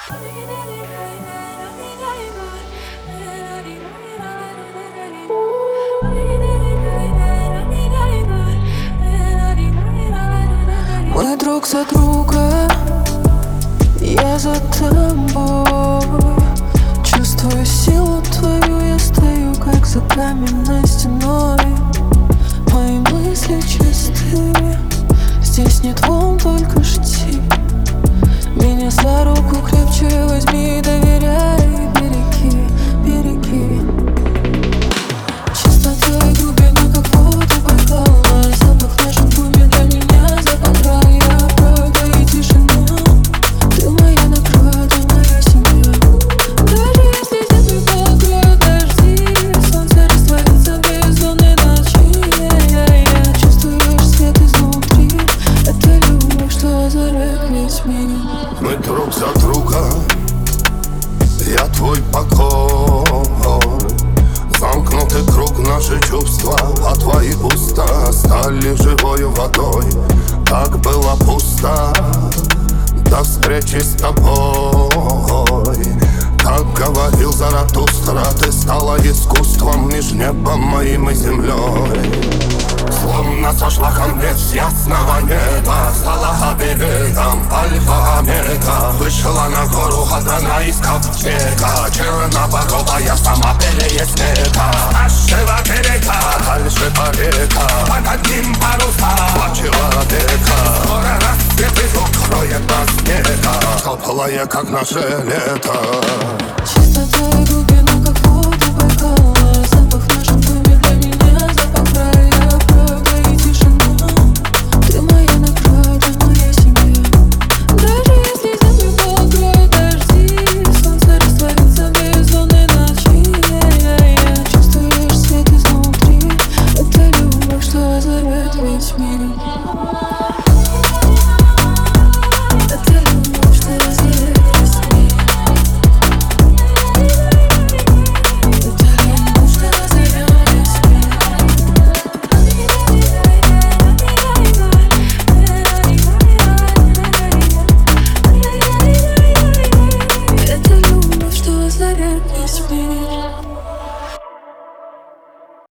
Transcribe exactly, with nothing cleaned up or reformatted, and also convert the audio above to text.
Мы друг за друга, я за тобой. Чувствую силу твою, я стою как за каменной стеной. Мои мысли чисты, здесь нет волн, только жди. Меня за руку крепче возьми, доверяй, береги, береги. Чистота и глубина, как вода Байкала. Запах наших глубин для меня запах рая. Правда и тишина, ты моя награда, моя семья. Даже если землю покроют дожди, солнце растворится в бездонной ночи. Я чувствуешь свет изнутри, это любовь, что озаряет весь мир. Мы друг за друга, я твой покой. Замкнутый круг, наши чувства, а твои уста стали живою водой. Так было пусто до встречи с тобой. Как говорил Заратустра, ты стала искусством меж небом моим и землей. Словно сошла ко мне с ясного неба, стала берегом альфа-омега. Вышла на гору, одна из ковчега, черноборовая сама белее снега. С нашего берега дальше по река, под одним паруса два человека. Скоро рассвет и укроет нас снега, теплое, как наше лето. Чистота и глубина.